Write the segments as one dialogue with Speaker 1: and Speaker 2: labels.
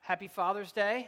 Speaker 1: Happy Father's Day.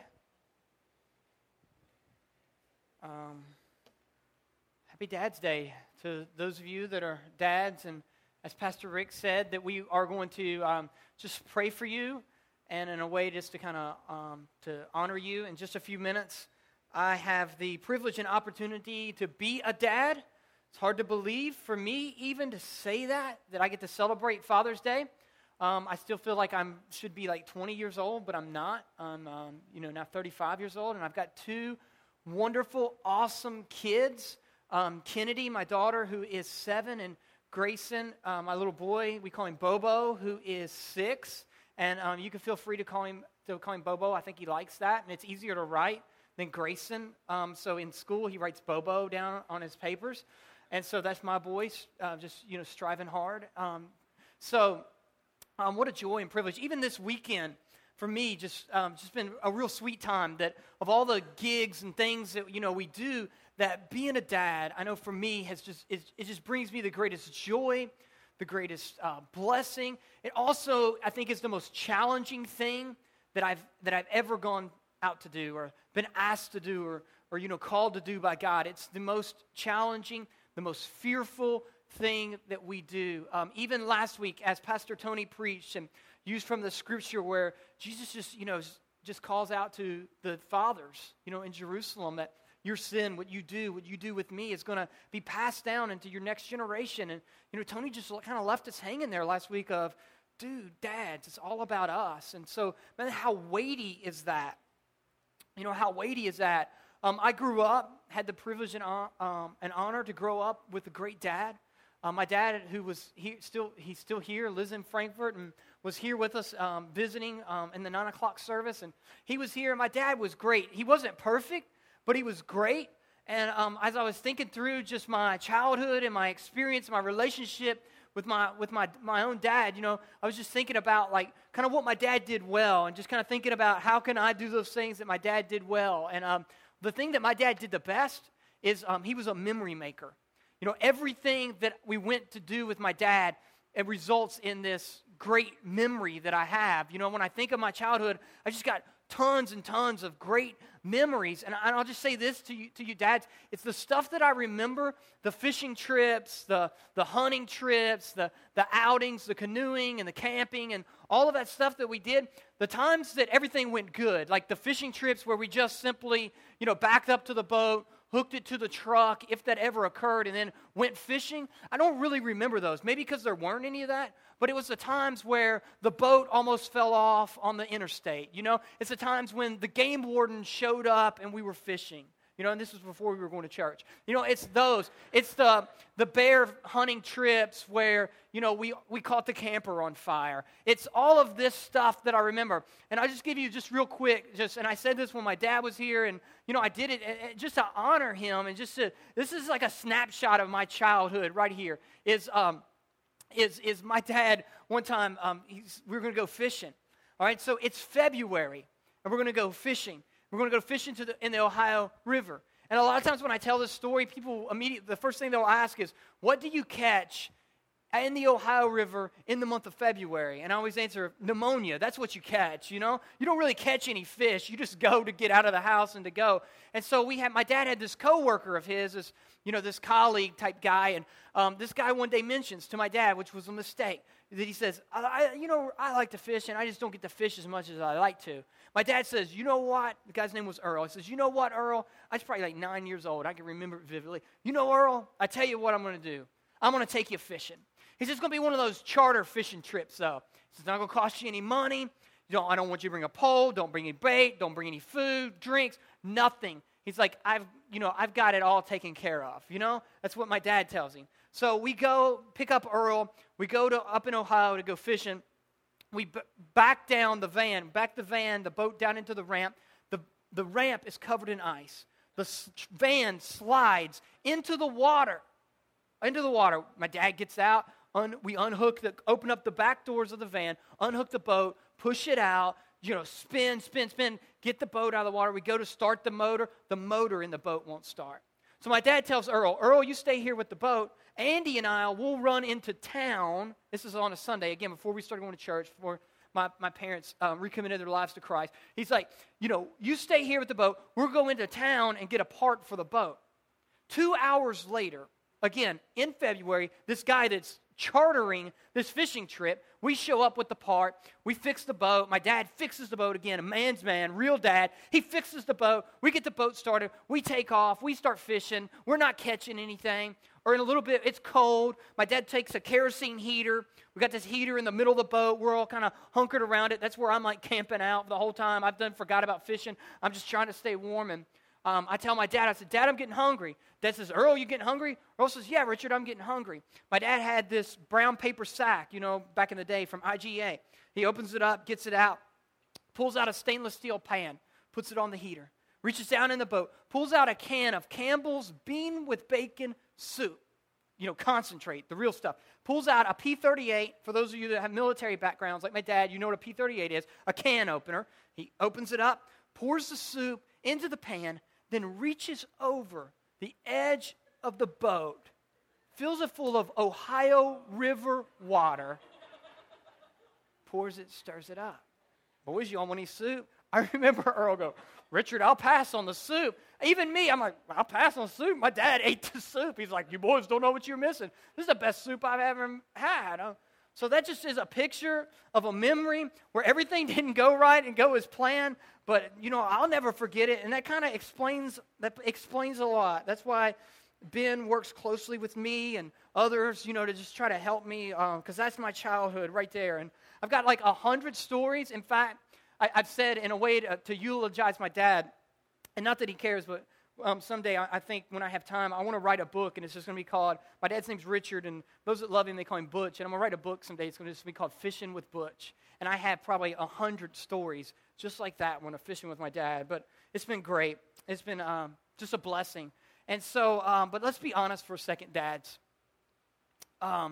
Speaker 1: Happy Dad's Day to those of you that are dads. And as Pastor Rick said, that we are going to just pray for you, and in a way just to kind of to honor you in just a few minutes. I have the privilege and opportunity to be a dad. It's hard to believe for me even to say that I get to celebrate Father's Day. I still feel like I should be like 20 years old, but I'm not. I'm now 35 years old, and I've got two wonderful, awesome kids. Kennedy, my daughter, who is 7, and Grayson, my little boy, we call him Bobo, who is 6. And you can feel free to call him Bobo. I think he likes that, and it's easier to write than Grayson. So in school, he writes Bobo down on his papers, and so that's my boy, just striving hard. What a joy and privilege. Even this weekend, for me, just been a real sweet time. That of all the gigs and things that we do, that being a dad, I know for me it just brings me the greatest joy, the greatest blessing. It also, I think, is the most challenging thing that I've ever gone out to do, or been asked to do, or called to do by God. It's the most challenging, the most fearful thing that we do. Even last week, as Pastor Tony preached and used from the scripture where Jesus just calls out to the fathers, in Jerusalem, that your sin, what you do with me, is going to be passed down into your next generation. And Tony just kind of left us hanging there last week of, dude, dads, it's all about us. And so, man, how weighty is that? How weighty is that? I grew up, had the privilege and honor to grow up with a great dad. My dad, who was he's still here, lives in Frankfurt, and was here with us visiting in the 9 o'clock service. And he was here. My dad was great. He wasn't perfect, but he was great. And as I was thinking through just my childhood and my experience, my relationship with my own dad, I was just thinking about like kind of what my dad did well, and just kind of thinking about how can I do those things that my dad did well. And the thing that my dad did the best is he was a memory maker. Everything that we went to do with my dad, it results in this great memory that I have. When I think of my childhood, I just got tons and tons of great memories. And I'll just say this to you dads, it's the stuff that I remember, the fishing trips, the hunting trips, the outings, the canoeing and the camping and all of that stuff that we did, the times that everything went good, like the fishing trips where we just simply, backed up to the boat, hooked it to the truck, if that ever occurred, and then went fishing. I don't really remember those, maybe because there weren't any of that, but it was the times where the boat almost fell off on the interstate. It's the times when the game warden showed up and we were fishing. And this was before we were going to church. It's those. It's the bear hunting trips where, we caught the camper on fire. It's all of this stuff that I remember. And I just give you just real quick, and I said this when my dad was here, and, I did it just to honor him, and this is like a snapshot of my childhood right here, is my dad, one time, we were going to go fishing. All right, so it's February, and we're going to go fishing. We're going to go fishing in the Ohio River. And a lot of times when I tell this story, people immediately, the first thing they'll ask is, what do you catch in the Ohio River in the month of February? And I always answer, pneumonia. That's what you catch, You don't really catch any fish. You just go to get out of the house and to go. And so my dad had this coworker of his, this colleague type guy. And this guy one day mentions to my dad, which was a mistake, that he says, I like to fish, and I just don't get to fish as much as I like to. My dad says, you know what? The guy's name was Earl. He says, you know what, Earl? I was probably like 9 years old. I can remember it vividly. You know, Earl, I tell you what I'm going to do. I'm going to take you fishing. He says, it's going to be one of those charter fishing trips, though. It's not going to cost you any money. I don't want you to bring a pole. Don't bring any bait. Don't bring any food, drinks, nothing. He's like, I've got it all taken care of. That's what my dad tells him. So we go pick up Earl. We go up in Ohio to go fishing. We back the boat down into the ramp. The ramp is covered in ice. The van slides into the water. My dad gets out. We open up the back doors of the van, unhook the boat, push it out, spin, get the boat out of the water. We go to start the motor. The motor in the boat won't start. So my dad tells Earl, you stay here with the boat. Andy and I will run into town. This is on a Sunday, again, before we started going to church, before my parents recommitted their lives to Christ. He's like, you stay here with the boat. We'll go into town and get a part for the boat. 2 hours later, again, in February, this guy that's chartering this fishing trip, we show up with the part. We fix the boat. My dad fixes the boat again, a man's man, real dad. He fixes the boat. We get the boat started. We take off. We start fishing. We're not catching anything. Or in a little bit, it's cold. My dad takes a kerosene heater. We got this heater in the middle of the boat. We're all kind of hunkered around it. That's where I'm like camping out the whole time. I've forgot about fishing. I'm just trying to stay warm. And I tell my dad, I said, Dad, I'm getting hungry. Dad says, Earl, you getting hungry? Earl says, yeah, Richard, I'm getting hungry. My dad had this brown paper sack, back in the day from IGA. He opens it up, gets it out, pulls out a stainless steel pan, puts it on the heater, reaches down in the boat, pulls out a can of Campbell's bean with bacon soup, concentrate, the real stuff. Pulls out a P-38, for those of you that have military backgrounds like my dad, you know what a P-38 is, a can opener. He opens it up, pours the soup into the pan, then reaches over the edge of the boat, fills it full of Ohio River water, pours it, stirs it up. Boys, you want any soup? I remember Earl go, Richard, I'll pass on the soup. Even me, I'm like, I'll pass on soup. My dad ate the soup. He's like, you boys don't know what you're missing. This is the best soup I've ever had. So that just is a picture of a memory where everything didn't go right and go as planned, but, I'll never forget it, and that kind of explains a lot. That's why Ben works closely with me and others, to just try to help me, because that's my childhood right there. And I've got like 100 stories. In fact, I've said in a way to eulogize my dad, and not that he cares, but someday I think when I have time, I want to write a book, and it's just going to be called, my dad's name's Richard, and those that love him, they call him Butch, and I'm going to write a book someday. It's going to just be called Fishing with Butch, and I have probably 100 stories just like that one of fishing with my dad, but it's been great. It's been just a blessing. And so, but let's be honest for a second, dads. A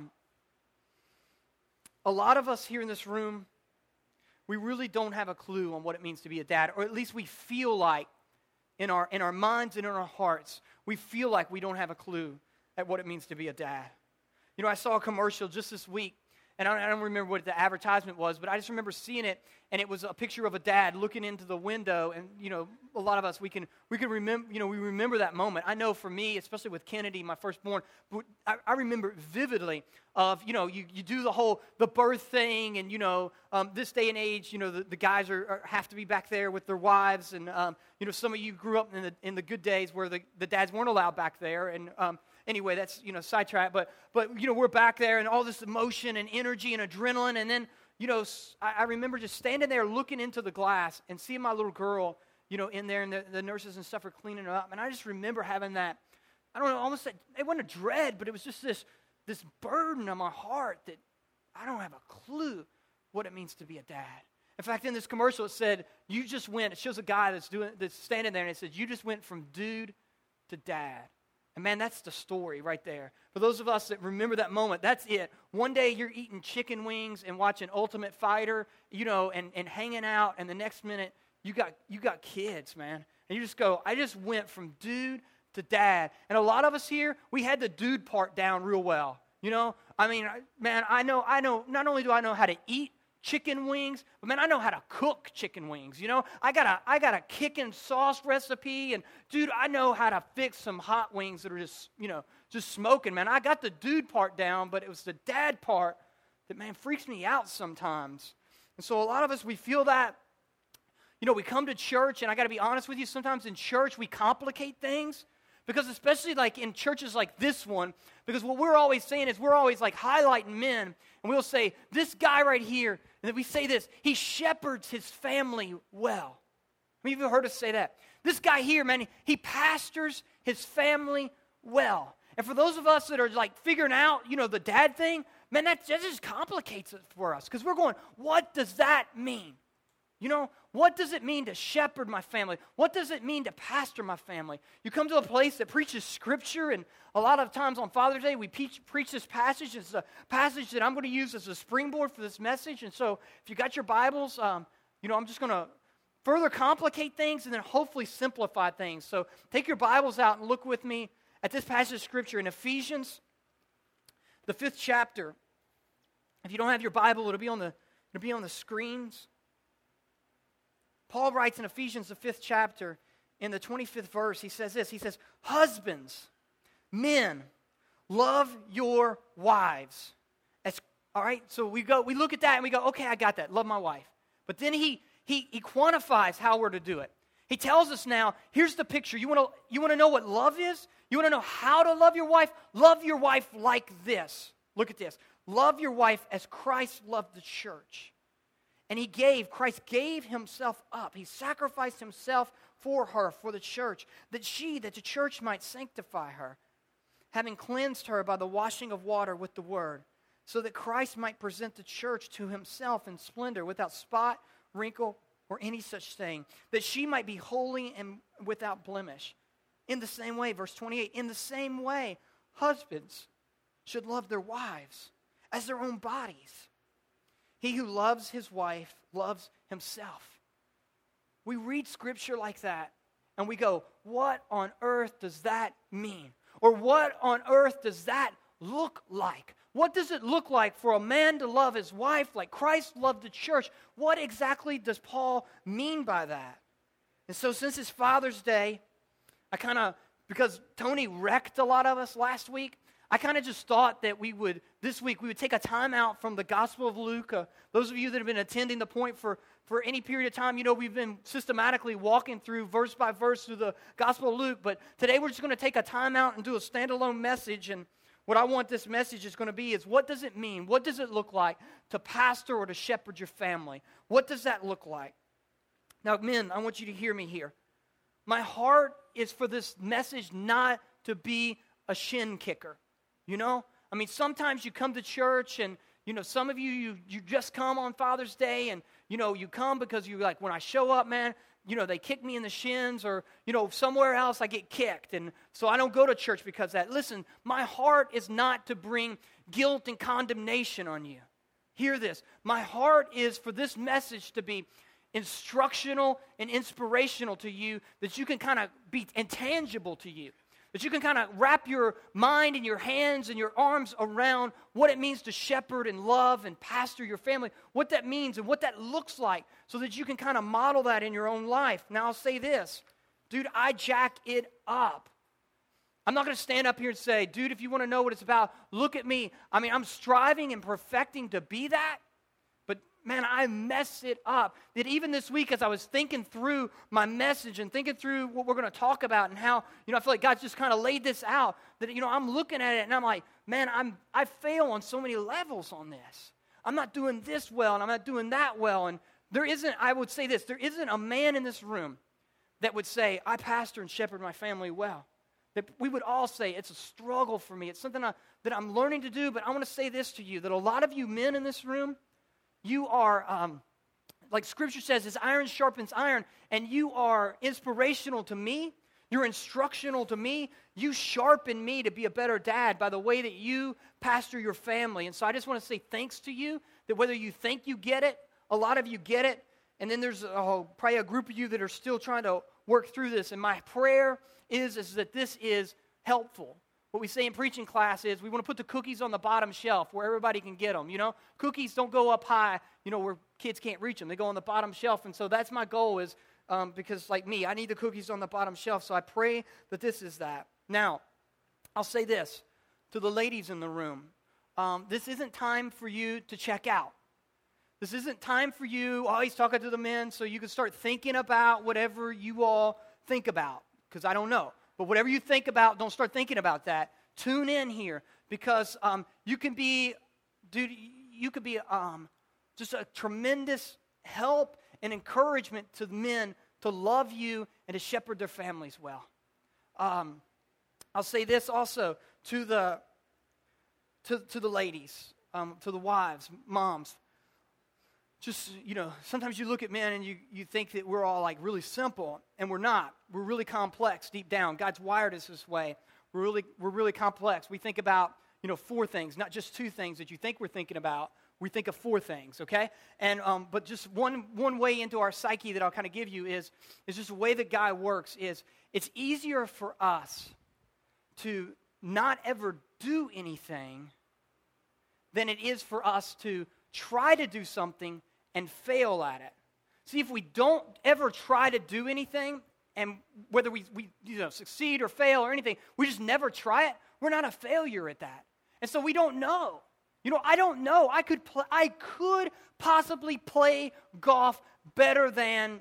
Speaker 1: lot of us here in this room, we really don't have a clue on what it means to be a dad, or at least we feel like in our minds and in our hearts, we feel like we don't have a clue at what it means to be a dad. I saw a commercial just this week, and I don't remember what the advertisement was, but I just remember seeing it, and it was a picture of a dad looking into the window, and, a lot of us, we can remember, we remember that moment. I know for me, especially with Kennedy, my firstborn, I remember vividly of, you do the birth thing, and, this day and age, the guys have to be back there with their wives, and, some of you grew up in the good days where the dads weren't allowed back there, and, anyway, that's, sidetrack, but, we're back there and all this emotion and energy and adrenaline. And then, I remember just standing there looking into the glass and seeing my little girl, in there, and the nurses and stuff are cleaning her up. And I just remember having that, I don't know, almost, it wasn't a dread, but it was just this burden on my heart that I don't have a clue what it means to be a dad. In fact, in this commercial, it said, it shows a guy that's standing there, and it says, you just went from dude to dad. And man, that's the story right there. For those of us that remember that moment, that's it. One day you're eating chicken wings and watching Ultimate Fighter, and hanging out, and the next minute you got kids, man. And you just go, I just went from dude to dad. And a lot of us here, we had the dude part down real well. I mean, man, I know, not only do I know how to eat chicken wings, but man, I know how to cook chicken wings. I got a kicking sauce recipe, and dude, I know how to fix some hot wings that are just smoking, man. I got the dude part down, but it was the dad part that, man, freaks me out sometimes. And so a lot of us, we feel that, we come to church, and I got to be honest with you, sometimes in church we complicate things. Because especially like in churches like this one, because what we're always saying is we're always like highlighting men, and we'll say, this guy right here, and then we say this, he shepherds his family well. I mean, you've heard us say that. This guy here, man, he pastors his family well. And for those of us that are like figuring out, the dad thing, man, that just complicates it for us. Because we're going, what does that mean? What does it mean to shepherd my family? What does it mean to pastor my family? You come to a place that preaches Scripture, and a lot of times on Father's Day, we preach this passage. It's a passage that I'm going to use as a springboard for this message. And so if you got your Bibles, I'm just going to further complicate things and then hopefully simplify things. So take your Bibles out and look with me at this passage of Scripture in Ephesians, the 5th chapter. If you don't have your Bible, it'll be on the It'll be on the screens. Paul writes in Ephesians, the 5th chapter, in the 25th verse, he says this. He says, husbands, men, love your wives. All right, so we look at that and we go, okay, I got that. Love my wife. But then he quantifies how we're to do it. He tells us now, here's the picture. You want to know what love is? You want to know how to love your wife? Love your wife like this. Look at this. Love your wife as Christ loved the church. And Christ gave himself up. He sacrificed himself for her, for the church, that the church might sanctify her, having cleansed her by the washing of water with the word, so that Christ might present the church to himself in splendor, without spot, wrinkle, or any such thing, that she might be holy and without blemish. In the same way, verse 28, in the same way, husbands should love their wives as their own bodies. He who loves his wife loves himself. We read scripture like that, and we go, what on earth does that mean? Or what on earth does that look like? What does it look like for a man to love his wife like Christ loved the church? What exactly does Paul mean by that? And so since it's Father's Day, because Tony wrecked a lot of us last week, I kind of just thought that this week we would take a time out from the Gospel of Luke. Those of you that have been attending The Point for any period of time, we've been systematically walking through verse by verse through the Gospel of Luke. But today we're just going to take a time out and do a standalone message. And what I want this message is going to be is, what does it mean? What does it look like to pastor or to shepherd your family? What does that look like? Now, men, I want you to hear me here. My heart is for this message not to be a shin kicker. Sometimes you come to church and, some of you just come on Father's Day and, you come because you're like, when I show up, man, they kick me in the shins, or, somewhere else I get kicked. And so I don't go to church because of that. Listen, my heart is not to bring guilt and condemnation on you. Hear this. My heart is for this message to be instructional and inspirational to you, that you can kind of be intangible to you. That you can kind of wrap your mind and your hands and your arms around what it means to shepherd and love and pastor your family, what that means and what that looks like, so that you can kind of model that in your own life. Now, I'll say this. Dude, I jack it up. I'm not going to stand up here and say, dude, if you want to know what it's about, look at me. I'm striving and perfecting to be that. Man, I mess it up. That even this week, as I was thinking through my message and thinking through what we're going to talk about and how, I feel like God's just kind of laid this out, that, I'm looking at it and I'm like, man, I fail on so many levels on this. I'm not doing this well and I'm not doing that well. And I would say this, there isn't a man in this room that would say, I pastor and shepherd my family well. That we would all say, it's a struggle for me. It's something that I'm learning to do, but I want to say this to you, that a lot of you men in this room, you are, like Scripture says, as iron sharpens iron, and you are inspirational to me. You're instructional to me. You sharpen me to be a better dad by the way that you pastor your family. And so I just want to say thanks to you, that whether you think you get it, a lot of you get it, and then there's probably a group of you that are still trying to work through this. And my prayer is that this is helpful. What we say in preaching class is we want to put the cookies on the bottom shelf where everybody can get them, Cookies don't go up high, where kids can't reach them. They go on the bottom shelf, and so that's my goal is, because like me, I need the cookies on the bottom shelf, so I pray that this is that. Now, I'll say this to the ladies in the room. This isn't time for you to check out. This isn't time for you, he's talking to the men, so you can start thinking about whatever you all think about, because I don't know. But whatever you think about, don't start thinking about that. Tune in here, because you can be, just a tremendous help and encouragement to the men to love you and to shepherd their families well. I'll say this also to the ladies, to the wives, moms. Just, sometimes you look at men and you think that we're all like really simple, and we're not. We're really complex deep down. God's wired us this way. We're really complex. We think about, 4 things, not just 2 things that you think we're thinking about. We think of 4 things, okay? And but just one way into our psyche that I'll kind of give you is just the way that God works is it's easier for us to not ever do anything than it is for us to try to do something and fail at it. See, if we don't ever try to do anything, and whether we succeed or fail or anything, we just never try it, we're not a failure at that. And so we don't know. I don't know. I could possibly play golf better than,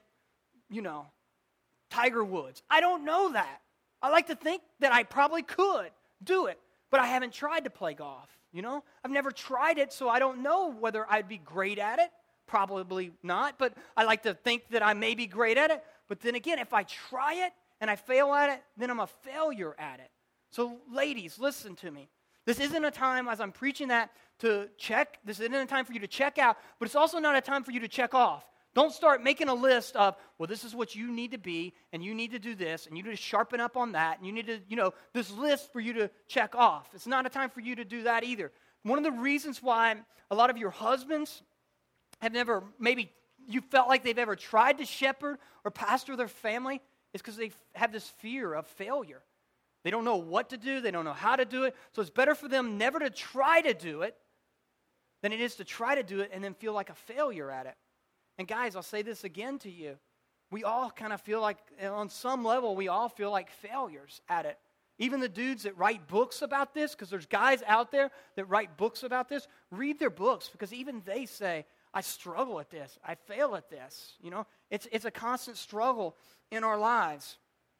Speaker 1: Tiger Woods. I don't know that. I like to think that I probably could do it, but I haven't tried to play golf, I've never tried it, so I don't know whether I'd be great at it. Probably not, but I like to think that I may be great at it. But then again, if I try it and I fail at it, then I'm a failure at it. So ladies, listen to me. This isn't a time, as I'm preaching that, to check. This isn't a time for you to check out, but it's also not a time for you to check off. Don't start making a list of, well, this is what you need to be, and you need to do this, and you need to sharpen up on that, and you need to, this list for you to check off. It's not a time for you to do that either. One of the reasons why a lot of your husbands have never, maybe you felt like they've ever tried to shepherd or pastor their family is because they have this fear of failure. They don't know what to do. They don't know how to do it. So it's better for them never to try to do it than it is to try to do it and then feel like a failure at it. And guys, I'll say this again to you. We all kind of feel like, on some level, we all feel like failures at it. Even the dudes that write books about this, because there's guys out there that write books about this, read their books because even they say, I struggle at this. I fail at this. It's a constant struggle in our lives.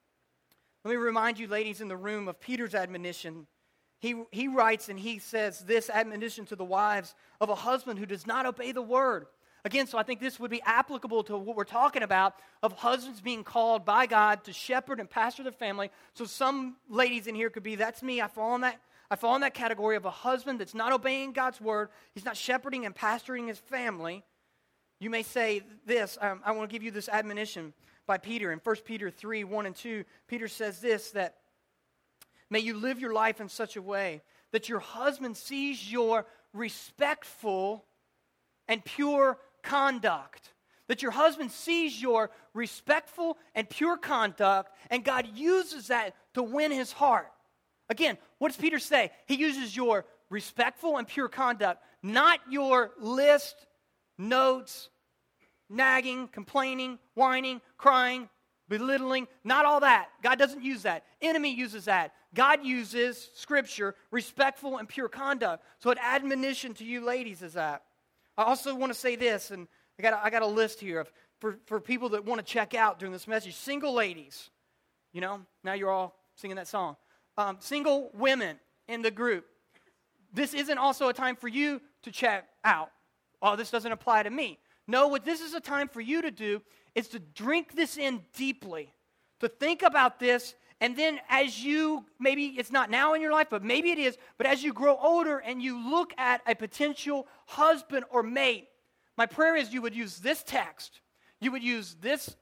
Speaker 1: Let me remind you, ladies in the room, of Peter's admonition. He writes and he says this admonition to the wives of a husband who does not obey the word. Again, so I think this would be applicable to what we're talking about of husbands being called by God to shepherd and pastor their family. So some ladies in here could be, that's me, I fall in that category of a husband that's not obeying God's word. He's not shepherding and pastoring his family. You may say this, I want to give you this admonition by Peter. In 1 Peter 3, 1 and 2, Peter says this, that may you live your life in such a way that your husband sees your respectful and pure conduct. That your husband sees your respectful and pure conduct, and God uses that to win his heart. Again, what does Peter say? He uses your respectful and pure conduct, not your list, notes, nagging, complaining, whining, crying, belittling, not all that. God doesn't use that. Enemy uses that. God uses Scripture, respectful and pure conduct. So an admonition to you ladies is that. I also want to say this, and I got a list here of for people that want to check out during this message. Single ladies, now you're all singing that song. Single women in the group. This isn't also a time for you to check out. Oh, this doesn't apply to me. No, what this is a time for you to do is to drink this in deeply, to think about this, and then as you, maybe it's not now in your life, but maybe it is, but as you grow older and you look at a potential husband or mate, my prayer is you would use this text, you would use this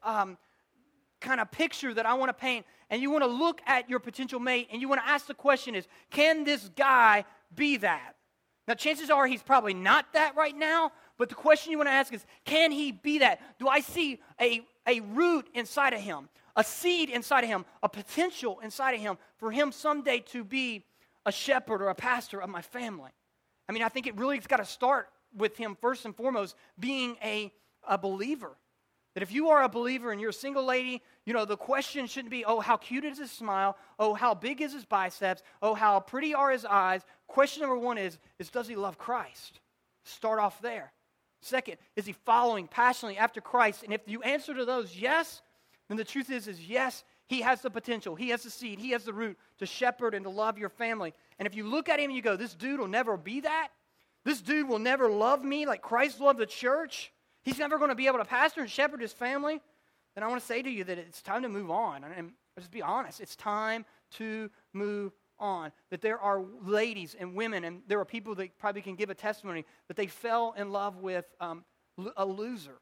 Speaker 1: kind of picture that I want to paint, and you want to look at your potential mate, and you want to ask the question is, can this guy be that? Now, chances are he's probably not that right now, but the question you want to ask is, can he be that? Do I see a root inside of him, a seed inside of him, a potential inside of him for him someday to be a shepherd or a pastor of my family? I mean, I think it really has got to start with him first and foremost being a believer. That if you are a believer and you're a single lady, the question shouldn't be, oh, how cute is his smile? Oh, how big is his biceps? Oh, how pretty are his eyes? Question number one is does he love Christ? Start off there. Second, is he following passionately after Christ? And if you answer to those yes, then the truth is yes, he has the potential. He has the seed. He has the root to shepherd and to love your family. And if you look at him and you go, this dude will never be that. This dude will never love me like Christ loved the church. He's never going to be able to pastor and shepherd his family. Then I want to say to you that it's time to move on. And let's be honest. It's time to move on. That there are ladies and women, and there are people that probably can give a testimony that they fell in love with a loser.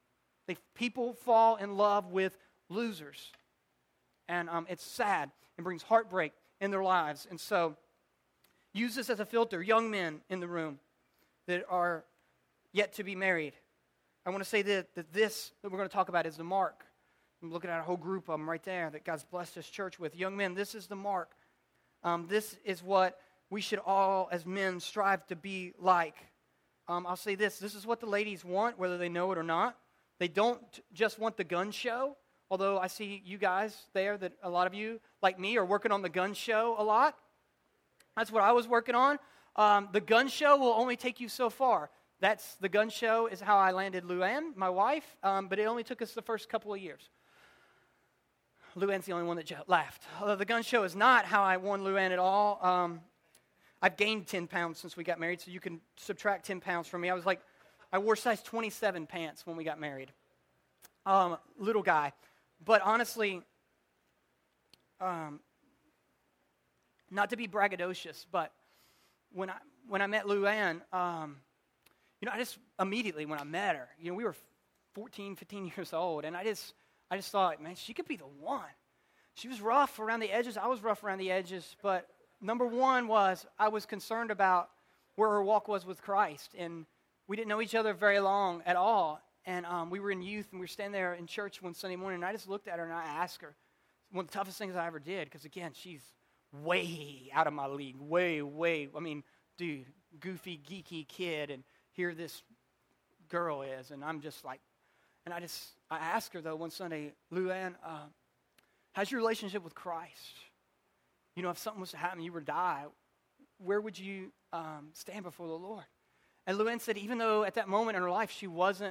Speaker 1: People fall in love with losers. And it's sad and brings heartbreak in their lives. And so use this as a filter. Young men in the room that are yet to be married. I want to say that this that we're going to talk about is the mark. I'm looking at a whole group of them right there that God's blessed His church with. Young men, this is the mark. This is what we should all, as men, strive to be like. I'll say this. This is what the ladies want, whether they know it or not. They don't just want the gun show, although I see you guys there that a lot of you, like me, are working on the gun show a lot. That's what I was working on. The gun show will only take you so far. The gun show is how I landed Luann, my wife, but it only took us the first couple of years. Luann's the only one that laughed. Although the gun show is not how I won Luann at all. I've gained 10 pounds since we got married, so you can subtract 10 pounds from me. I wore size 27 pants when we got married. Little guy. But honestly, not to be braggadocious, but when I met Luann, I just immediately when I met her, we were 14, 15 years old, and I just thought, man, she could be the one. She was rough around the edges. I was rough around the edges, but number one was I was concerned about where her walk was with Christ, and we didn't know each other very long at all, and we were in youth, and we were standing there in church one Sunday morning, and I just looked at her, and I asked her, one of the toughest things I ever did, because again, she's way out of my league, way, dude, goofy, geeky kid, and here this girl is, and I'm just like, and I asked her, though, one Sunday, Luann, how's your relationship with Christ? If something was to happen, you were to die, where would you stand before the Lord? And Luann said, even though at that moment in her life she wasn't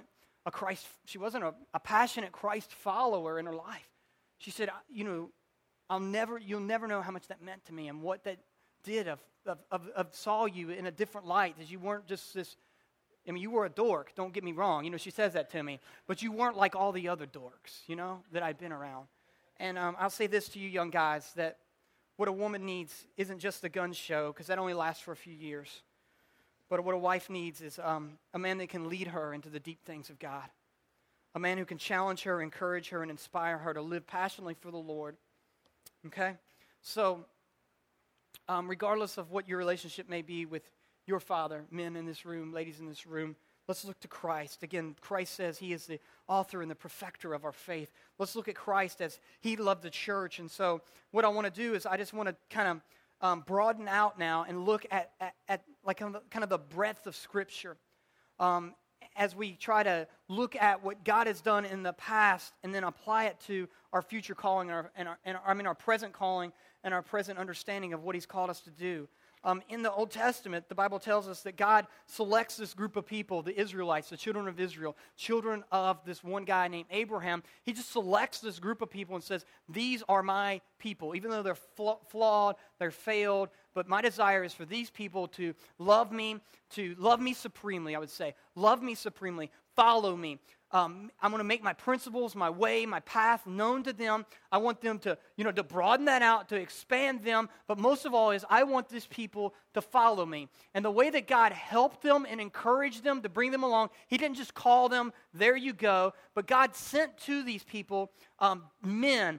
Speaker 1: a passionate Christ follower in her life, she said, you'll never know how much that meant to me and what that did of saw you in a different light, as you weren't just this. You were a dork, don't get me wrong. She says that to me. But you weren't like all the other dorks, that I'd been around. And I'll say this to you young guys, that what a woman needs isn't just a gun show, because that only lasts for a few years. But what a wife needs is a man that can lead her into the deep things of God. A man who can challenge her, encourage her, and inspire her to live passionately for the Lord. Okay? So, regardless of what your relationship may be with your father, men in this room, ladies in this room, let's look to Christ. Again, Christ says he is the author and the perfecter of our faith. Let's look at Christ as he loved the church. And so what I want to do is I just want to kind of broaden out now and look at like kind of the breadth of Scripture as we try to look at what God has done in the past and then apply it to our future calling, our present calling and our present understanding of what he's called us to do. In the Old Testament, the Bible tells us that God selects this group of people, the Israelites, the children of Israel, children of this one guy named Abraham. He just selects this group of people and says, these are my people. Even though they're flawed, they're failed, but my desire is for these people to love me supremely, I would say. Love me supremely. Follow me. I'm going to make my principles, my way, my path known to them. I want them to broaden that out, to expand them. But most of all is I want these people to follow me. And the way that God helped them and encouraged them to bring them along, he didn't just call them, there you go. But God sent to these people men,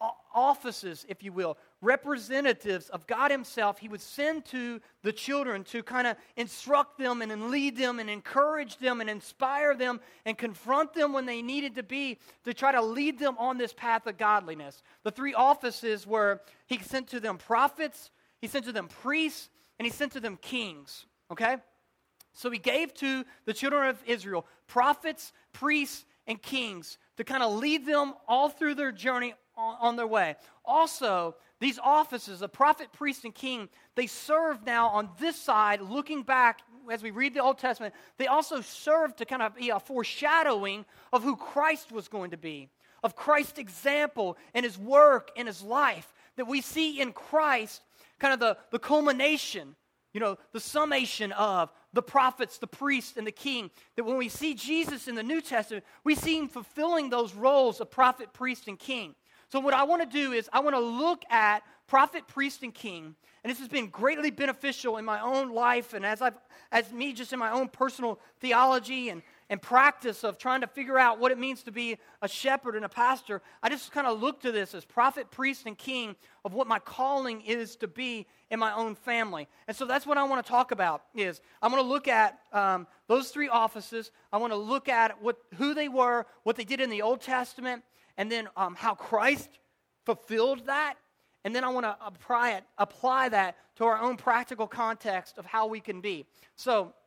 Speaker 1: offices, if you will, representatives of God himself. He would send to the children to kind of instruct them and then lead them and encourage them and inspire them and confront them when they needed to be, to try to lead them on this path of godliness. The three offices were, he sent to them prophets, he sent to them priests, and he sent to them kings, okay? So he gave to the children of Israel prophets, priests, and kings to kind of lead them all through their journey on their way. Also, these offices, the prophet, priest, and king, they serve now on this side, looking back as we read the Old Testament, they also serve to kind of be a foreshadowing of who Christ was going to be, of Christ's example and his work and his life, that we see in Christ kind of the culmination, the summation of the prophets, the priests, and the king. That when we see Jesus in the New Testament, we see him fulfilling those roles of prophet, priest, and king. So what I want to do is I want to look at prophet, priest, and king, and this has been greatly beneficial in my own life and as me just in my own personal theology and practice of trying to figure out what it means to be a shepherd and a pastor. I just kind of look to this as prophet, priest, and king of what my calling is to be in my own family. And so that's what I want to talk about is I'm going to look at those three offices. I want to look at who they were, what they did in the Old Testament, and then how Christ fulfilled that. And then I want to apply that to our own practical context of how we can be. So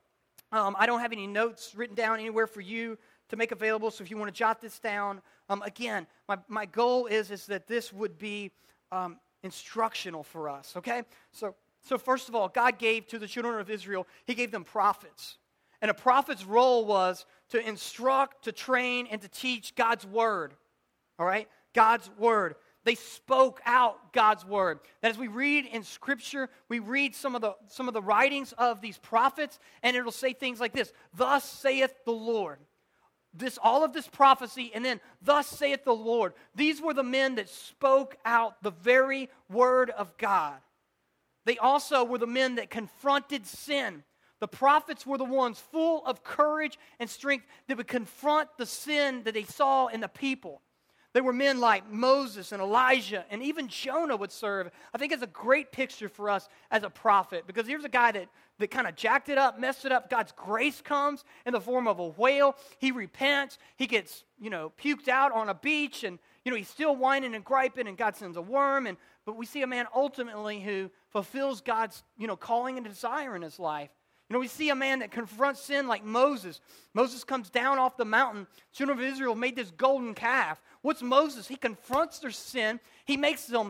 Speaker 1: I don't have any notes written down anywhere for you to make available, so if you want to jot this down, again, my goal is that this would be instructional for us, okay? So first of all, God gave to the children of Israel, He gave them prophets. And a prophet's role was to instruct, to train, and to teach God's word, all right? God's word. They spoke out God's word. That as we read in Scripture, we read some of the writings of these prophets, and it'll say things like this: "Thus saith the Lord." All of this prophecy, and then, "Thus saith the Lord." These were the men that spoke out the very word of God. They also were the men that confronted sin. The prophets were the ones full of courage and strength that would confront the sin that they saw in the people. There were men like Moses and Elijah, and even Jonah would serve. I think it's a great picture for us as a prophet, because here's a guy that kind of jacked it up, messed it up. God's grace comes in the form of a whale. He repents. He gets, puked out on a beach, and, he's still whining and griping, and God sends a worm. But we see a man ultimately who fulfills God's, calling and desire in his life. We see a man that confronts sin like Moses. Moses comes down off the mountain. Children of Israel made this golden calf. What's Moses? He confronts their sin. He makes them,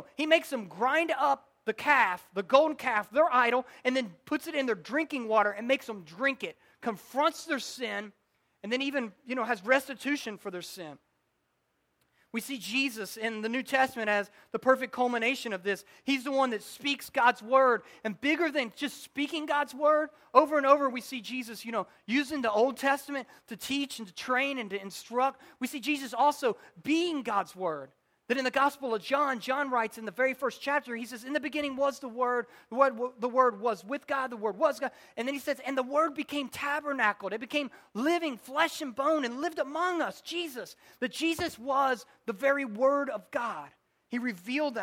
Speaker 1: grind up the calf, the golden calf, their idol, and then puts it in their drinking water and makes them drink it. Confronts their sin, and then even, has restitution for their sin. We see Jesus in the New Testament as the perfect culmination of this. He's the one that speaks God's word. And bigger than just speaking God's word, over and over we see Jesus, using the Old Testament to teach and to train and to instruct. We see Jesus also being God's word. That in the Gospel of John, John writes in the very first chapter, he says, "In the beginning was the Word was with God, the Word was God." And then he says, "And the Word became tabernacled." It became living flesh and bone and lived among us, Jesus. That Jesus was the very Word of God. He revealed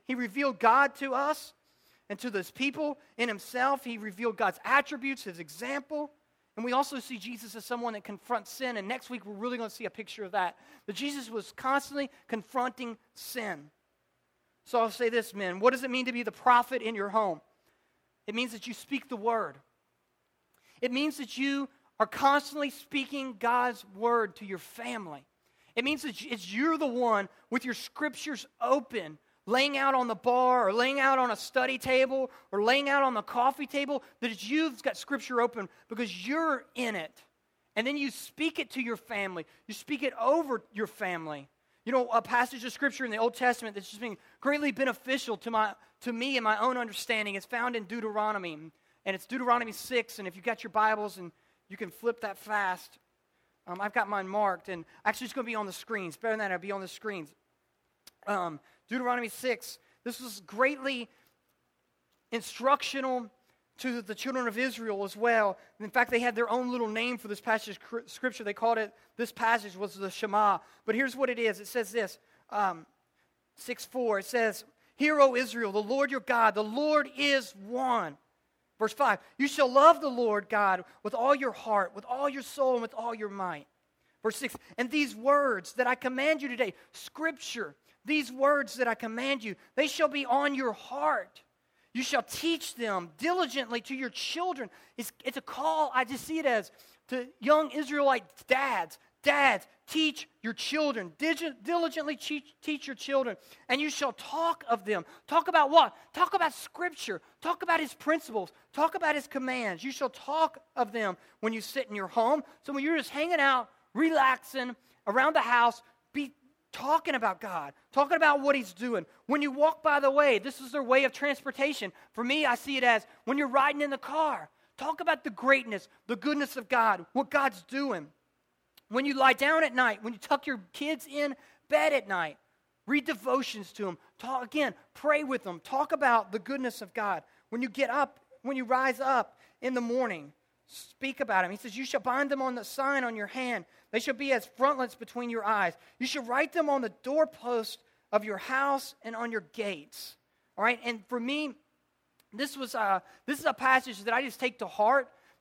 Speaker 1: God to us and to those people in Himself. He revealed God's attributes, His example. And we also see Jesus as someone that confronts sin. And next week, we're really going to see a picture of that. That Jesus was constantly confronting sin. So I'll say this, men. What does it mean to be the prophet in your home? It means that you speak the word. It means that you are constantly speaking God's word to your family. It means that you're the one with your scriptures open, laying out on the bar or laying out on a study table or laying out on the coffee table, that you've got scripture open because you're in it. And then you speak it to your family. You speak it over your family. A passage of scripture in the Old Testament that's just been greatly beneficial to me and my own understanding is found in Deuteronomy. And it's Deuteronomy 6. And if you've got your Bibles and you can flip that fast, I've got mine marked. And actually it's going to be on the screens. Better than that, it'll be on the screens. Deuteronomy 6, this was greatly instructional to the children of Israel as well. In fact, they had their own little name for this passage of Scripture. They called it, this passage was the Shema. But here's what it is. It says this, 6:4. It says, "Hear, O Israel, the Lord your God, the Lord is one." Verse 5, "You shall love the Lord God with all your heart, with all your soul, and with all your might." Verse 6, "And these words that I command you today," Scripture, "these words that I command you, they shall be on your heart. You shall teach them diligently to your children." It's a call, I just see it as, to young Israelite dads. Dads, teach your children. Diligently teach your children. "And you shall talk of them." Talk about what? Talk about Scripture. Talk about His principles. Talk about His commands. You shall talk of them when you sit in your home. So when you're just hanging out, relaxing around the house, be talking about God, talking about what He's doing. When you walk by the way, this is their way of transportation. For me, I see it as when you're riding in the car, talk about the greatness, the goodness of God, what God's doing. When you lie down at night, when you tuck your kids in bed at night, read devotions to them. Pray with them. Talk about the goodness of God. When you get up, when you rise up in the morning, speak about Him. He says, "You shall bind them on the sign on your hand. They shall be as frontlets between your eyes. You shall write them on the doorpost of your house and on your gates." All right, and for me, this is a passage that I just take to heart,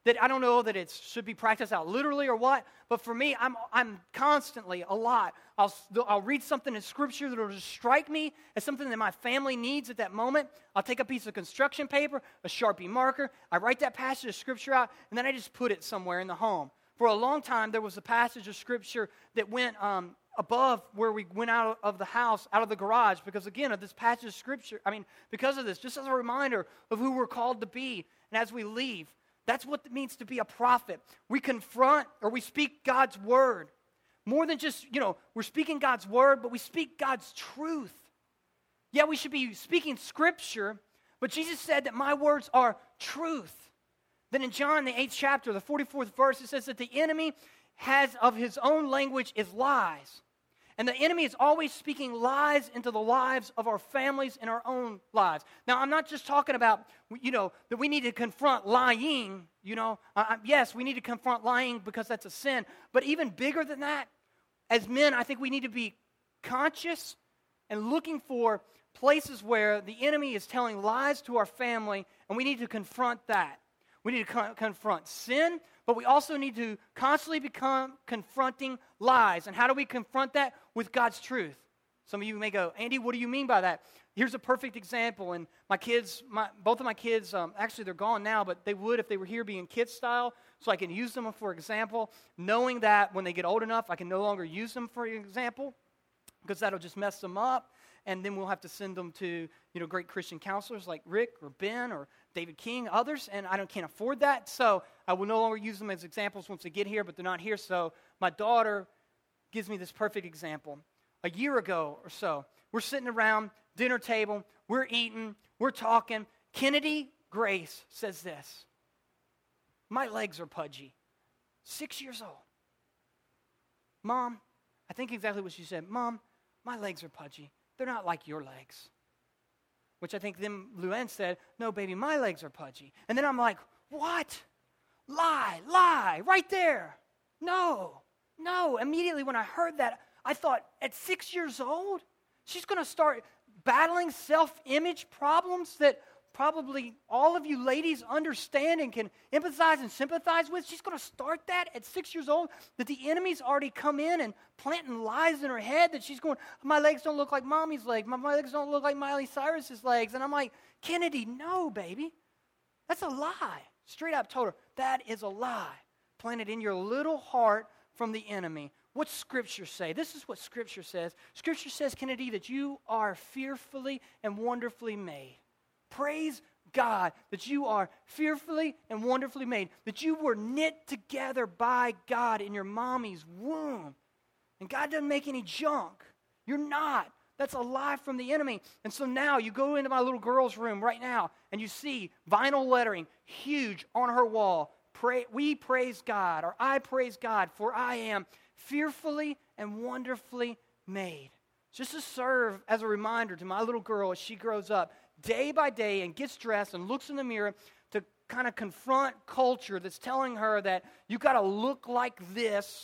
Speaker 1: that I don't know that it should be practiced out literally or what, but for me, I'm constantly, a lot, I'll read something in Scripture that will just strike me as something that my family needs at that moment. I'll take a piece of construction paper, a Sharpie marker, I write that passage of Scripture out, and then I just put it somewhere in the home. For a long time, there was a passage of Scripture that went above where we went out of the house, out of the garage, because again, of this passage of Scripture, because of this, just as a reminder of who we're called to be, and as we leave, that's what it means to be a prophet. We confront or we speak God's word. More than just, we're speaking God's word, but we speak God's truth. Yeah, we should be speaking Scripture, but Jesus said that my words are truth. Then in John, the 8th chapter, the 44th verse, it says that the enemy has of his own language is lies. And the enemy is always speaking lies into the lives of our families and our own lives. Now, I'm not just talking about, that we need to confront lying, yes, we need to confront lying because that's a sin. But even bigger than that, as men, I think we need to be conscious and looking for places where the enemy is telling lies to our family, and we need to confront that. We need to confront sin, but we also need to constantly become confronting lies. And how do we confront that? With God's truth. Some of you may go, Andy, what do you mean by that? Here's a perfect example. And both of my kids, actually they're gone now, but they would if they were here be in kids style, so I can use them for example, knowing that when they get old enough, I can no longer use them for example, because that'll just mess them up. And then we'll have to send them to, great Christian counselors like Rick or Ben or David King, others, and I can't afford that, so I will no longer use them as examples once they get here, but they're not here, so my daughter gives me this perfect example. A year ago or so, we're sitting around dinner table, we're eating, we're talking. Kennedy Grace says this, my legs are pudgy, 6 years old. Mom, I think exactly what she said, Mom, my legs are pudgy. They're not like your legs. Which I think then Luann said, no, baby, my legs are pudgy. And then I'm like, what? Lie, right there. No. Immediately when I heard that, I thought, at 6 years old, she's going to start battling self-image problems that probably all of you ladies understand and can empathize and sympathize with. She's going to start that at 6 years old, that the enemy's already come in and planting lies in her head that she's going, my legs don't look like mommy's legs. My legs don't look like Miley Cyrus's legs. And I'm like, Kennedy, no, baby. That's a lie. Straight up told her, that is a lie planted in your little heart from the enemy. What's Scripture say? This is what Scripture says. Scripture says, Kennedy, that you are fearfully and wonderfully made. Praise God that you are fearfully and wonderfully made, that you were knit together by God in your mommy's womb. And God doesn't make any junk. You're not. That's a lie from the enemy. And so now you go into my little girl's room right now and you see vinyl lettering huge on her wall. We praise God, or I praise God, for I am fearfully and wonderfully made. Just to serve as a reminder to my little girl as she grows up, day by day, and gets dressed and looks in the mirror to kind of confront culture that's telling her that you got to look like this,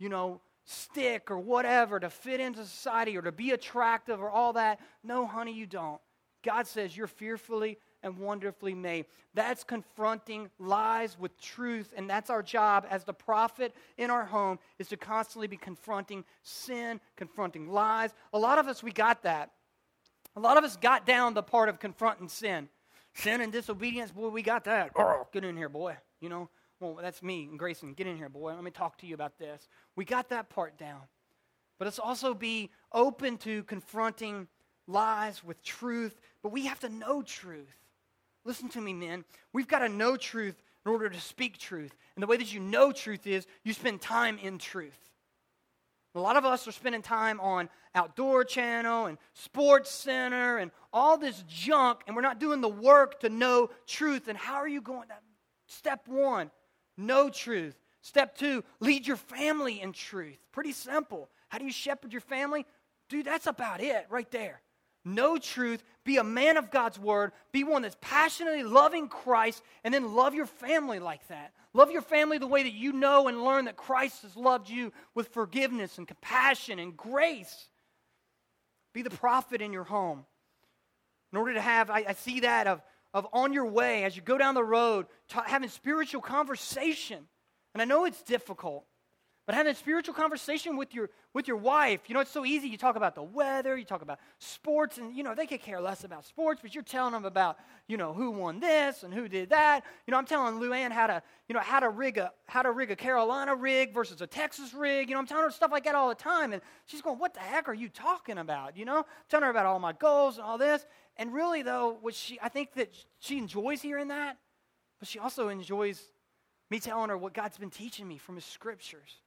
Speaker 1: stick or whatever to fit into society or to be attractive or all that. No, honey, you don't. God says you're fearfully and wonderfully made. That's confronting lies with truth, and that's our job as the prophet in our home, is to constantly be confronting sin, confronting lies. A lot of us, we got that. A lot of us got down the part of confronting sin. Sin and disobedience, boy, we got that. Oh, get in here, boy. Well, that's me and Grayson. Get in here, boy. Let me talk to you about this. We got that part down. But let's also be open to confronting lies with truth. But we have to know truth. Listen to me, men. We've got to know truth in order to speak truth. And the way that you know truth is you spend time in truth. A lot of us are spending time on Outdoor Channel and Sports Center and all this junk, and we're not doing the work to know truth. And how are you going? Step 1, know truth. Step 2, lead your family in truth. Pretty simple. How do you shepherd your family? Dude, that's about it right there. Know truth, be a man of God's word, be one that's passionately loving Christ, and then love your family like that. Love your family the way that you know and learn that Christ has loved you with forgiveness and compassion and grace. Be the prophet in your home. In order to have, I see that of of on your way, as you go down the road, having spiritual conversation. And I know it's difficult, but having a spiritual conversation with your wife, it's so easy. You talk about the weather, you talk about sports, and, they could care less about sports, but you're telling them about, who won this and who did that. I'm telling Luann how to rig a Carolina rig versus a Texas rig. I'm telling her stuff like that all the time, and she's going, what the heck are you talking about? Telling her about all my goals and all this. And really, though, I think that she enjoys hearing that, but she also enjoys me telling her what God's been teaching me from His Scriptures.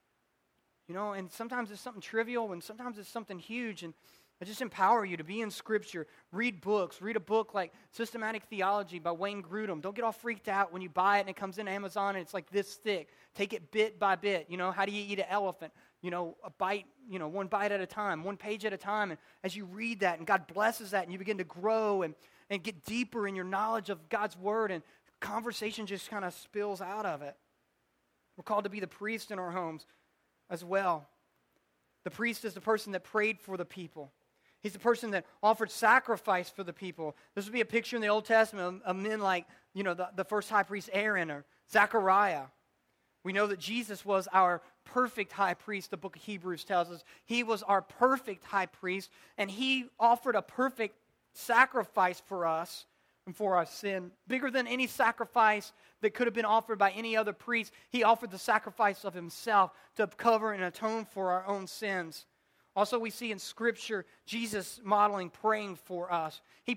Speaker 1: And sometimes it's something trivial, and sometimes it's something huge. And I just empower you to be in Scripture. Read books. Read a book like Systematic Theology by Wayne Grudem. Don't get all freaked out when you buy it and it comes in Amazon and it's like this thick. Take it bit by bit. How do you eat an elephant? A bite, one bite at a time, one page at a time. And as you read that and God blesses that and you begin to grow and get deeper in your knowledge of God's Word, and conversation just kind of spills out of it. We're called to be the priest in our homes as well. The priest is the person that prayed for the people. He's the person that offered sacrifice for the people. This would be a picture in the Old Testament of men like, the first high priest Aaron or Zechariah. We know that Jesus was our perfect high priest, the book of Hebrews tells us. He was our perfect high priest, and He offered a perfect sacrifice for us and for our sin. Bigger than any sacrifice that could have been offered by any other priest, He offered the sacrifice of Himself to cover and atone for our own sins. Also, we see in Scripture Jesus modeling praying for us. He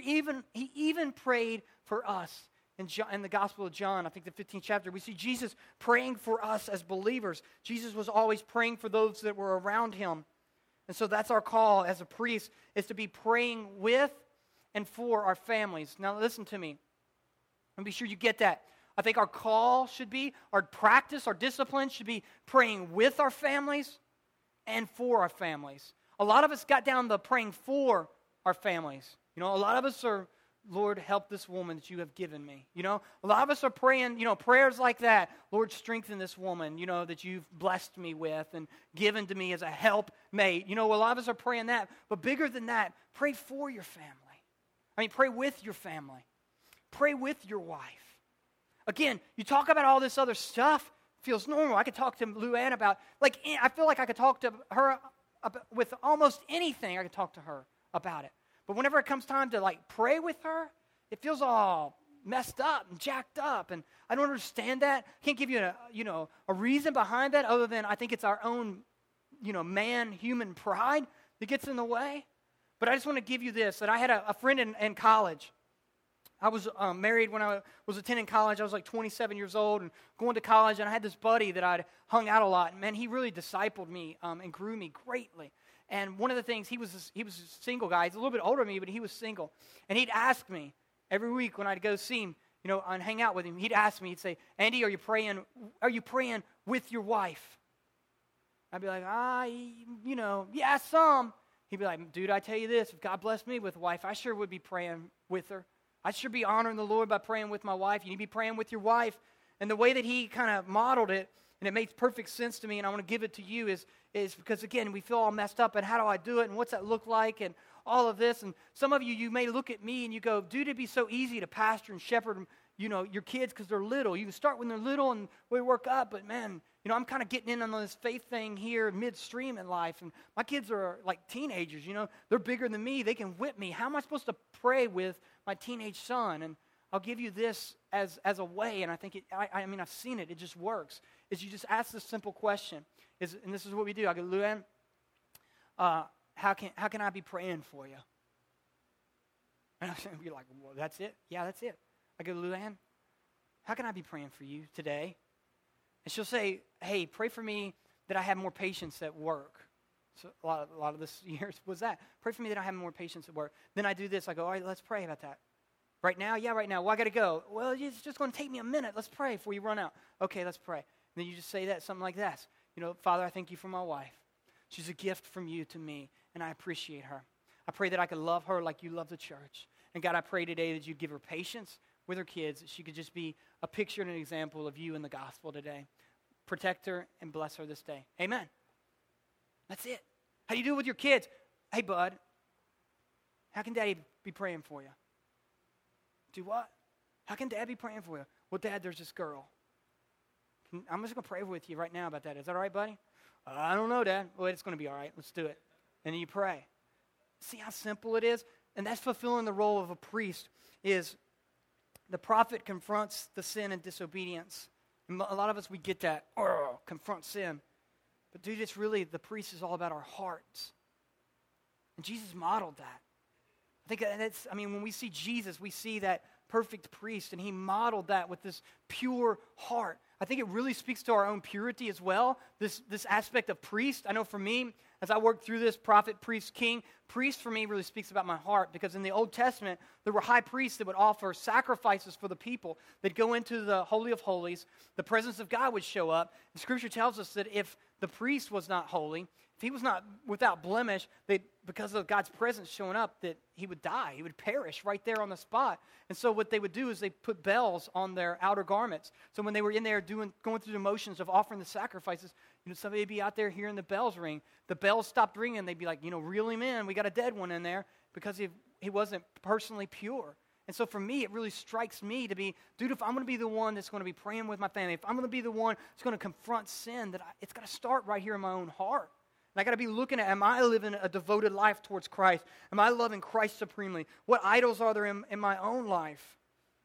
Speaker 1: even prayed for us. In the Gospel of John, I think the 15th chapter, we see Jesus praying for us as believers. Jesus was always praying for those that were around Him. And so that's our call as a priest, is to be praying with and for our families. Now listen to me. And be sure you get that. I think our call should be, our practice, our discipline should be praying with our families and for our families. A lot of us got down the praying for our families. A lot of us are, Lord, help this woman that you have given me. A lot of us are praying, prayers like that. Lord, strengthen this woman, that you've blessed me with and given to me as a helpmate. A lot of us are praying that. But bigger than that, pray for your family. Pray with your family. Pray with your wife. Again, you talk about all this other stuff, feels normal. I could talk to Luann about, I feel like I could talk to her with almost anything. I could talk to her about it. But whenever it comes time to pray with her, it feels all messed up and jacked up, and I don't understand that. I can't give you a reason behind that other than I think it's our own human pride that gets in the way. But I just want to give you this, that I had a friend in college. I was married when I was attending college. I was 27 years old and going to college, and I had this buddy that I'd hung out a lot. And man, he really discipled me and grew me greatly. And one of the things, he was a single guy. He's a little bit older than me, but he was single. And he'd ask me every week when I'd go see him, and hang out with him, he'd ask me, he'd say, Andy, are you praying with your wife? I'd be like, yeah, some. He'd be like, dude, I tell you this, if God blessed me with a wife, I sure would be praying with her. I'd sure be honoring the Lord by praying with my wife. You need to be praying with your wife. And the way that he kind of modeled it, and it makes perfect sense to me, and I want to give it to you, is because, again, we feel all messed up, and how do I do it, and what's that look like, and all of this. And some of you may look at me, and you go, dude, it'd be so easy to pastor and shepherd, your kids because they're little. You can start when they're little, and we work up, but man, I'm kind of getting in on this faith thing here midstream in life, and my kids are like teenagers, they're bigger than me. They can whip me. How am I supposed to pray with my teenage son? And I'll give you this as a way, and I think I've seen it. It just works. Is you just ask this simple question. And this is what we do. I go, Luann, how can I be praying for you? And I'll be like, well, that's it? Yeah, that's it. I go, Luann, how can I be praying for you today? And she'll say, hey, pray for me that I have more patience at work. So a lot of this years was that. Pray for me that I have more patience at work. Then I do this. I go, all right, let's pray about that. Right now? Yeah, right now. Well, I got to go. Well, it's just going to take me a minute. Let's pray before you run out. Okay, let's pray. And then you just say that, something like this. Father, I thank you for my wife. She's a gift from you to me, and I appreciate her. I pray that I could love her like you love the church. And God, I pray today that you'd give her patience with her kids, that she could just be a picture and an example of you in the gospel today. Protect her and bless her this day. Amen. That's it. How do you do it with your kids? Hey, bud, how can Daddy be praying for you? Do what? How can Dad be praying for you? Well, Dad, there's this girl. I'm just going to pray with you right now about that. Is that all right, buddy? I don't know, Dad. Well, it's going to be all right. Let's do it. And then you pray. See how simple it is? And that's fulfilling the role of a priest, is the prophet confronts the sin and disobedience. And a lot of us, we get that, confront sin. But dude, it's really, the priest is all about our hearts. And Jesus modeled that. I think that's, when we see Jesus, we see that perfect priest, and he modeled that with this pure heart. I think it really speaks to our own purity as well, this aspect of priest. I know for me, as I work through this, prophet, priest, king, priest for me really speaks about my heart, because in the Old Testament, there were high priests that would offer sacrifices for the people. They'd go into the Holy of Holies, the presence of God would show up. The Scripture tells us that if the priest was not holy, if he was not without blemish, because of God's presence showing up, that he would die. He would perish right there on the spot. And so what they would do is they put bells on their outer garments. So when they were in there going through the motions of offering the sacrifices, somebody would be out there hearing the bells ring. The bells stopped ringing. They'd be like, reel him in. We got a dead one in there, because he wasn't personally pure. And so for me, it really strikes me to be, dude, if I'm going to be the one that's going to be praying with my family, if I'm going to be the one that's going to confront sin, it's got to start right here in my own heart. And I got to be looking at, am I living a devoted life towards Christ? Am I loving Christ supremely? What idols are there in my own life?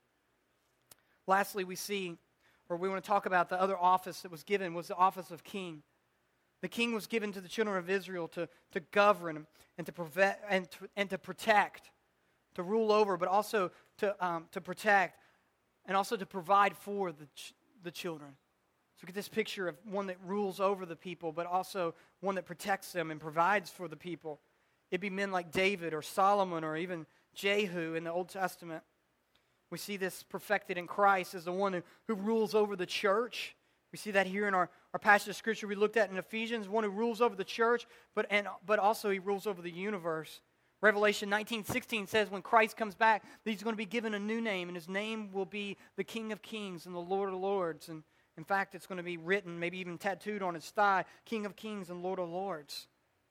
Speaker 1: Lastly, we want to talk about the other office that was given, was the office of king. The king was given to the children of Israel to govern and to prevent and to protect, to rule over, but also to protect, and also to provide for the children. So we get this picture of one that rules over the people, but also one that protects them and provides for the people. It'd be men like David or Solomon or even Jehu in the Old Testament. We see this perfected in Christ as the one who rules over the church. We see that here in our passage of Scripture we looked at in Ephesians, one who rules over the church, but also he rules over the universe. Revelation 19:16 says when Christ comes back, that he's going to be given a new name, and his name will be the King of Kings and the Lord of Lords. And in fact, it's going to be written, maybe even tattooed on his thigh, King of Kings and Lord of Lords.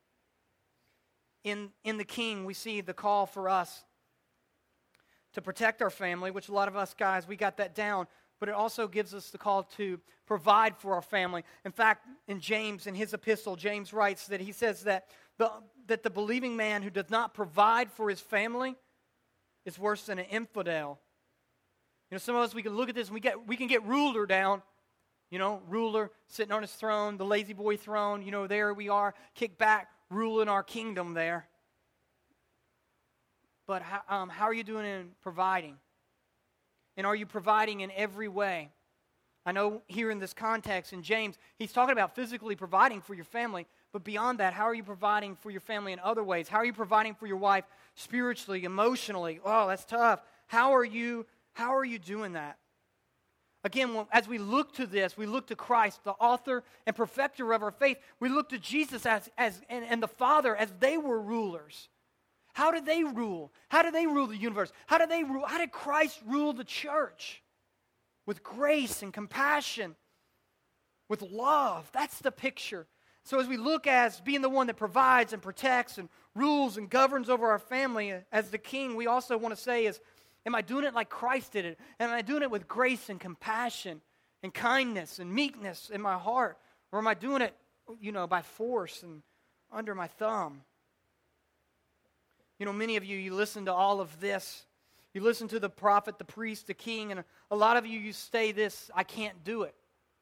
Speaker 1: In the King, we see the call for us to protect our family, which a lot of us guys, we got that down, but it also gives us the call to provide for our family. In fact, in James, in his epistle, James writes that he says that the believing man who does not provide for his family is worse than an infidel. Some of us, we can look at this and we can get ruler down. Ruler sitting on his throne, the lazy boy throne, there we are, kick back, ruling our kingdom there. But how are you doing in providing? And are you providing in every way? I know here in this context, in James, he's talking about physically providing for your family, but beyond that, how are you providing for your family in other ways? How are you providing for your wife spiritually, emotionally? Oh, that's tough. How are you doing that? Again, as we look to this, we look to Christ, the author and perfecter of our faith. We look to Jesus and the Father as they were rulers. How did they rule? How did they rule the universe? How did Christ rule the church? With grace and compassion, with love. That's the picture. So as we look as being the one that provides and protects and rules and governs over our family as the king, we also want to say is, am I doing it like Christ did it? Am I doing it with grace and compassion and kindness and meekness in my heart? Or am I doing it, by force and under my thumb? Many of you listen to all of this. You listen to the prophet, the priest, the king, and a lot of you say this, I can't do it.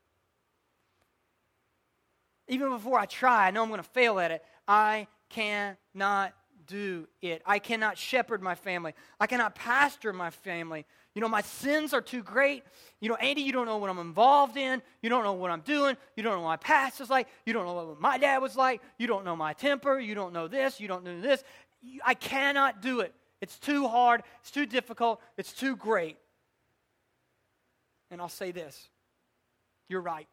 Speaker 1: Even before I try, I know I'm going to fail at it. I cannot do it. I cannot shepherd my family. I cannot pastor my family. My sins are too great. Andy, you don't know what I'm involved in. You don't know what I'm doing. You don't know what my past is like. You don't know what my dad was like. You don't know my temper. You don't know this. You don't know this. I cannot do it. It's too hard. It's too difficult. It's too great. And I'll say this. You're right.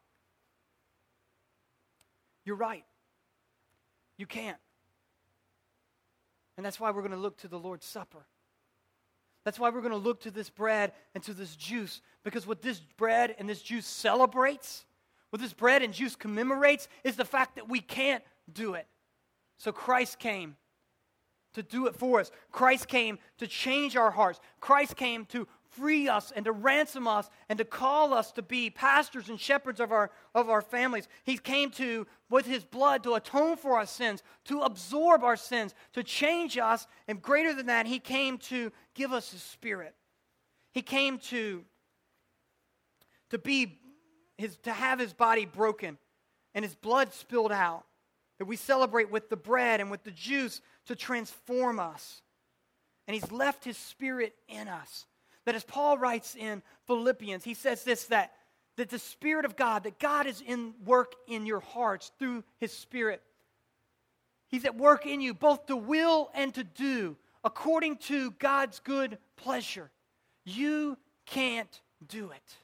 Speaker 1: You're right. You can't. And that's why we're going to look to the Lord's Supper. That's why we're going to look to this bread and to this juice. Because what this bread and this juice celebrates, what this bread and juice commemorates, is the fact that we can't do it. So Christ came to do it for us. Christ came to change our hearts. Christ came to free us and to ransom us and to call us to be pastors and shepherds of our families. He came to, with his blood, to atone for our sins, to absorb our sins, to change us, and greater than that, he came to give us his Spirit. He came to have his body broken and his blood spilled out, that we celebrate with the bread and with the juice to transform us. And he's left his Spirit in us. That as Paul writes in Philippians, he says this, that the Spirit of God, that God is in work in your hearts through his Spirit. He's at work in you both to will and to do according to God's good pleasure. You can't do it.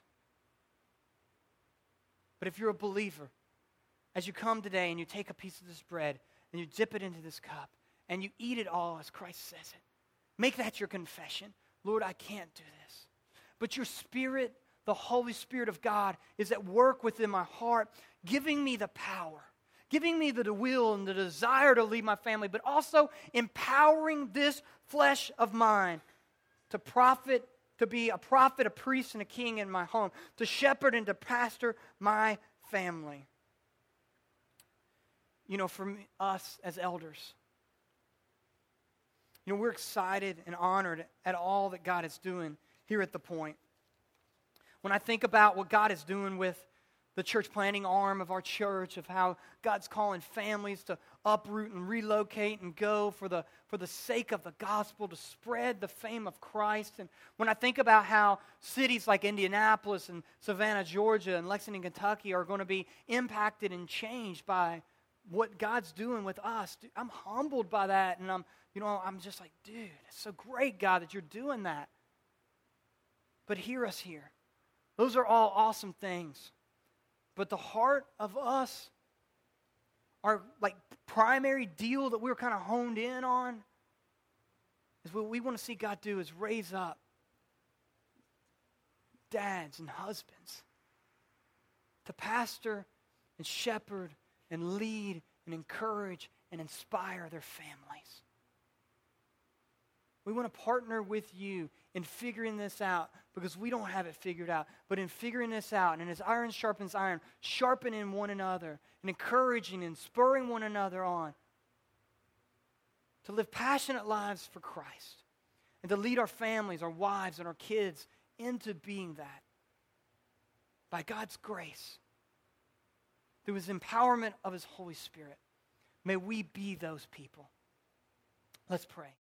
Speaker 1: But if you're a believer, as you come today and you take a piece of this bread and you dip it into this cup and you eat it all as Christ says it, make that your confession. Lord, I can't do this. But your Spirit, the Holy Spirit of God, is at work within my heart, giving me the power, giving me the will and the desire to lead my family, but also empowering this flesh of mine to profit, to be a prophet, a priest, and a king in my home, to shepherd and to pastor my family. For us as elders, we're excited and honored at all that God is doing here at The Point. When I think about what God is doing with the church planting arm of our church, of how God's calling families to uproot and relocate and go for the sake of the gospel, to spread the fame of Christ. And when I think about how cities like Indianapolis and Savannah, Georgia, and Lexington, Kentucky are going to be impacted and changed by what God's doing with us, I'm humbled by that, and I'm just like, dude, it's so great, God, that you're doing that. But hear us here. Those are all awesome things. But the heart of us, our primary deal that we're kind of honed in on, is what we want to see God do is raise up dads and husbands to pastor and shepherd and lead and encourage and inspire their families. We want to partner with you in figuring this out, because we don't have it figured out. But in figuring this out, and as iron sharpens iron, sharpening one another and encouraging and spurring one another on to live passionate lives for Christ and to lead our families, our wives, and our kids into being that by God's grace, through his empowerment of his Holy Spirit. May we be those people. Let's pray.